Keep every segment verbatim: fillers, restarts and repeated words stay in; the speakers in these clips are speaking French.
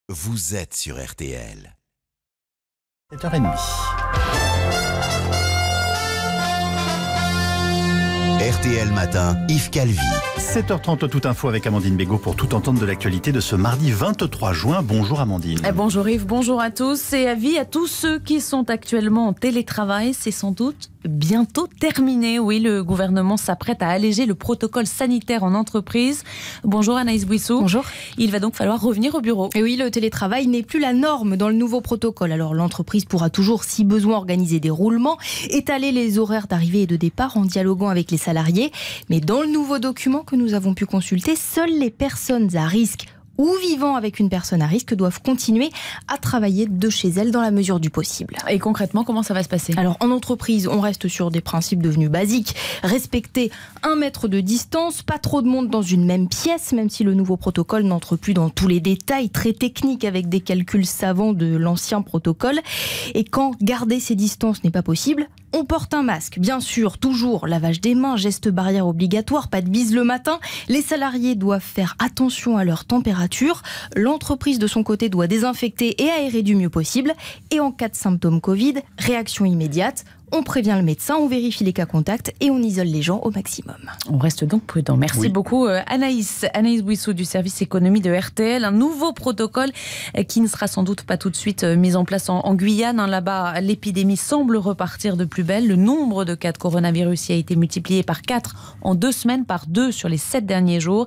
Vous êtes sur R T L. sept heures trente. R T L Matin, Yves Calvi. sept heures trente, toute info avec Amandine Bégaud pour tout entendre de l'actualité de ce mardi vingt-trois juin. Bonjour Amandine. Eh bonjour Yves, bonjour à tous et avis à tous ceux qui sont actuellement en télétravail. C'est sans doute bientôt terminé. Oui, le gouvernement s'apprête à alléger le protocole sanitaire en entreprise. Bonjour Anaïs Bouissou. Bonjour. Il va donc falloir revenir au bureau. Et oui, le télétravail n'est plus la norme dans le nouveau protocole. Alors l'entreprise pourra toujours, si besoin, organiser des roulements, étaler les horaires d'arrivée et de départ en dialoguant avec les salariés. Mais dans le nouveau document que nous avons pu consulter, seules les personnes à risque ou vivant avec une personne à risque doivent continuer à travailler de chez elles dans la mesure du possible. Et concrètement, comment ça va se passer ? Alors en entreprise, on reste sur des principes devenus basiques. Respecter un mètre de distance, pas trop de monde dans une même pièce, même si le nouveau protocole n'entre plus dans tous les détails très techniques avec des calculs savants de l'ancien protocole. Et quand garder ces distances n'est pas possible, on porte un masque. Bien sûr, toujours lavage des mains, gestes barrières obligatoires, pas de bise le matin. Les salariés doivent faire attention à leur température. L'entreprise de son côté doit désinfecter et aérer du mieux possible. Et en cas de symptômes Covid, réaction immédiate. On prévient le médecin, on vérifie les cas contacts et on isole les gens au maximum. On reste donc prudent. Merci oui. beaucoup Anaïs. Anaïs Bouissou du service économie de R T L. Un nouveau protocole qui ne sera sans doute pas tout de suite mis en place en, en Guyane. Là-bas, l'épidémie semble repartir de plus belle. Le nombre de cas de coronavirus y a été multiplié par quatre en deux semaines, par deux sur les sept derniers jours.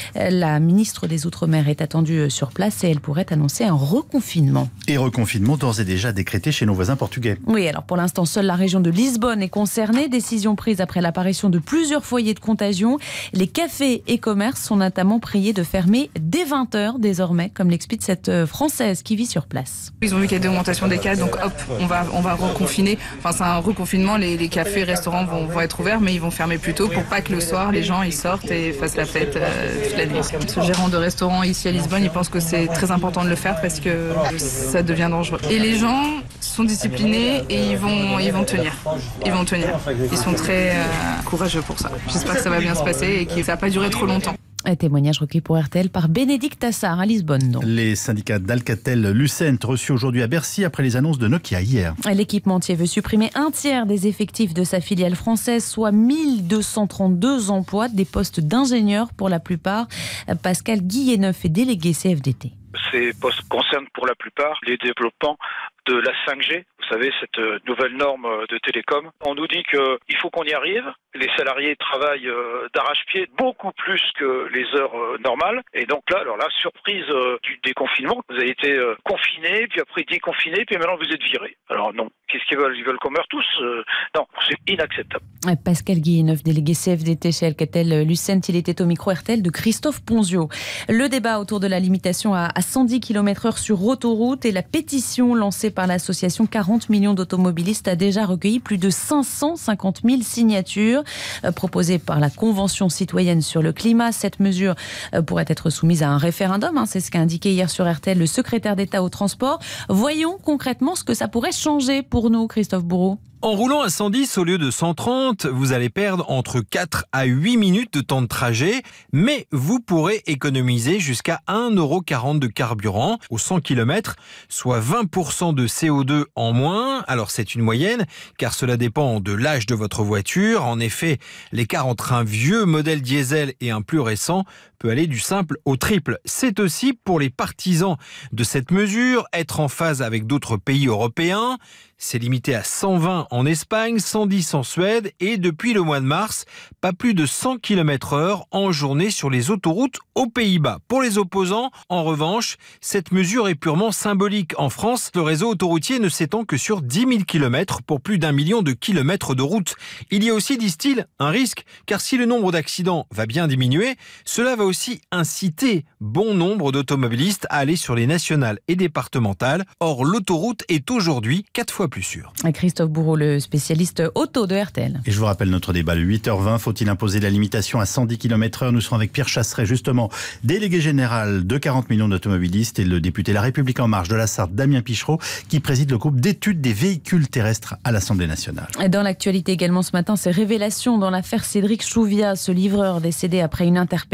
La ministre des Outre-mer est attendue sur place et elle pourrait annoncer un reconfinement. Et reconfinement d'ores et déjà décrété chez nos voisins portugais. Oui, alors pour l'instant, seule la région de Lisbonne est concernée. Décision prise après l'apparition de plusieurs foyers de contagion. Les cafés et commerces sont notamment priés de fermer dès vingt heures désormais, comme l'explique cette Française qui vit sur place. Ils ont vu qu'il y a des augmentations des cas, donc hop, on va, on va reconfiner. Enfin, c'est un reconfinement, les, les cafés, restaurants vont, vont être ouverts, mais ils vont fermer plus tôt pour pas que le soir, les gens ils sortent et fassent la fête euh, toute la nuit. Ce gérant de restaurant ici à Lisbonne, il pense que c'est très important de le faire parce que ça devient dangereux. Et les gens sont disciplinés et ils vont, ils vont tenir. Ils vont tenir. Ils sont très euh, courageux pour ça. J'espère que ça va bien se passer et que ça va pas durer trop longtemps. Un témoignage recueilli pour R T L par Bénédicte Tassard à Lisbonne. Donc. Les syndicats d'Alcatel-Lucent reçus aujourd'hui à Bercy après les annonces de Nokia hier. L'équipementier veut supprimer un tiers des effectifs de sa filiale française, soit mille deux cent trente-deux emplois, des postes d'ingénieurs pour la plupart. Pascal Guilleneuf est délégué C F D T. Ces postes concernent pour la plupart les développements de la cinq G, vous savez, cette nouvelle norme de télécom. On nous dit qu'il faut qu'on y arrive. Les salariés travaillent d'arrache-pied beaucoup plus que les heures normales. Et donc là, alors là, surprise du déconfinement. Vous avez été confinés, puis après déconfinés, puis maintenant vous êtes virés. Alors non, qu'est-ce qu'ils veulent ? Ils veulent qu'on meure tous ? Non, c'est inacceptable. Pascal Guilleneuf, délégué C F D T chez Alcatel-Lucent, il était au micro R T L de Christophe Ponzio. Le débat autour de la limitation à cent dix kilomètres heure sur autoroute et la pétition lancée par l'association quarante millions d'automobilistes a déjà recueilli plus de cinq cent cinquante mille signatures euh, proposées par la Convention citoyenne sur le climat. Cette mesure euh, pourrait être soumise à un référendum, hein, c'est ce qu'a indiqué hier sur R T L le secrétaire d'État au transport. Voyons concrètement ce que ça pourrait changer pour nous, Christophe Bourreau. En roulant à cent dix au lieu de cent trente, vous allez perdre entre quatre à huit minutes de temps de trajet, mais vous pourrez économiser jusqu'à un euro quarante de carburant aux cent kilomètres, soit vingt pour cent de C O deux en moins. Alors c'est une moyenne, car cela dépend de l'âge de votre voiture. En effet, l'écart entre un vieux modèle diesel et un plus récent peut aller du simple au triple. C'est aussi pour les partisans de cette mesure, être en phase avec d'autres pays européens. C'est limité à cent vingt en Espagne, cent dix en Suède et depuis le mois de mars, pas plus de cent kilomètres heure en journée sur les autoroutes aux Pays-Bas. Pour les opposants, en revanche, cette mesure est purement symbolique. En France, le réseau autoroutier ne s'étend que sur dix mille kilomètres pour plus d'un million de kilomètres de route. Il y a aussi, disent-ils, un risque, car si le nombre d'accidents va bien diminuer, cela va aussi inciter bon nombre d'automobilistes à aller sur les nationales et départementales. Or, l'autoroute est aujourd'hui quatre fois plus sûre. Christophe Bourreau, le spécialiste auto de R T L. Et je vous rappelle notre débat, le huit heures vingt, faut-il imposer la limitation à cent dix kilomètres heure ? Nous serons avec Pierre Chasseret, justement, délégué général de quarante millions d'automobilistes, et le député La République En Marche de la Sarthe, Damien Pichereau, qui préside le groupe d'études des véhicules terrestres à l'Assemblée nationale. Dans l'actualité également ce matin, ces révélations dans l'affaire Cédric Chouviat, ce livreur décédé après une interpellation en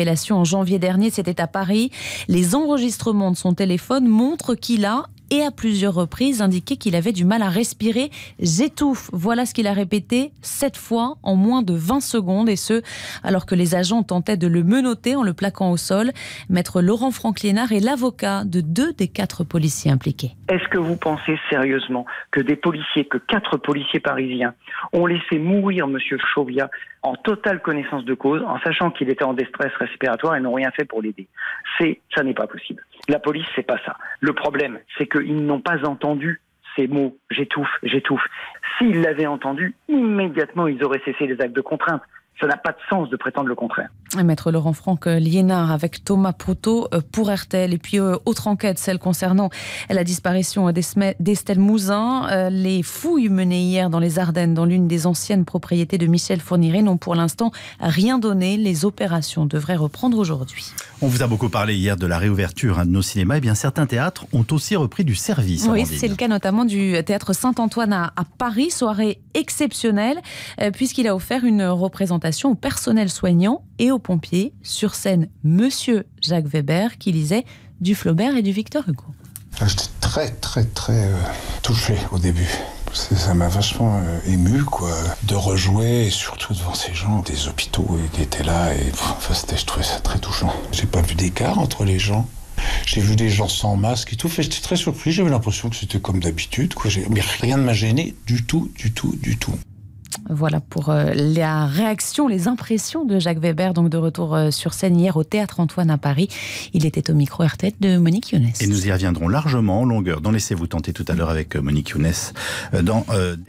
janvier dernier, c'était à Paris. Les enregistrements de son téléphone montrent qu'il a, et à plusieurs reprises, indiqué qu'il avait du mal à respirer. J'étouffe. Voilà ce qu'il a répété sept fois en moins de vingt secondes, et ce, alors que les agents tentaient de le menotter en le plaquant au sol. Maître Laurent Franclinard est l'avocat de deux des quatre policiers impliqués. Est-ce que vous pensez sérieusement que des policiers, que quatre policiers parisiens ont laissé mourir M. Chauviat en totale connaissance de cause, en sachant qu'il était en détresse respiratoire et n'ont rien fait pour l'aider? C'est, ça n'est pas possible. La police, c'est pas ça. Le problème, c'est qu'ils n'ont pas entendu ces mots « j'étouffe, j'étouffe ». S'ils l'avaient entendu, immédiatement, ils auraient cessé les actes de contrainte. Ça n'a pas de sens de prétendre le contraire. Maître Laurent Franck Liénard avec Thomas Proutot pour R T L. Et puis, euh, autre enquête, celle concernant la disparition d'Estelle Mouzin. Euh, les fouilles menées hier dans les Ardennes, dans l'une des anciennes propriétés de Michel Fourniret, n'ont pour l'instant rien donné. Les opérations devraient reprendre aujourd'hui. On vous a beaucoup parlé hier de la réouverture hein, de nos cinémas. Et bien, certains théâtres ont aussi repris du service. Oui, c'est le cas notamment du théâtre Saint-Antoine à, à Paris. Soirée exceptionnelle, euh, puisqu'il a offert une représentation au personnel soignant et aux pompiers. Sur scène, Monsieur Jacques Weber qui lisait du Flaubert et du Victor Hugo. J'étais très très très euh, touché au début. Ça m'a vachement euh, ému quoi, de rejouer et surtout devant ces gens des hôpitaux qui étaient là et enfin, c'était, je trouvais ça très touchant. J'ai pas vu d'écart entre les gens. J'ai vu des gens sans masque et tout, fait, j'étais très surpris, j'avais l'impression que c'était comme d'habitude quoi. J'ai... mais rien ne m'a gêné du tout, du tout, du tout. Voilà pour euh, la réaction, les impressions de Jacques Weber, donc de retour euh, sur scène hier au Théâtre Antoine à Paris. Il était au micro R T L de Monique Younes. Et nous y reviendrons largement en longueur dans Laissez-vous tenter tout à l'heure avec Monique Younes dans... Euh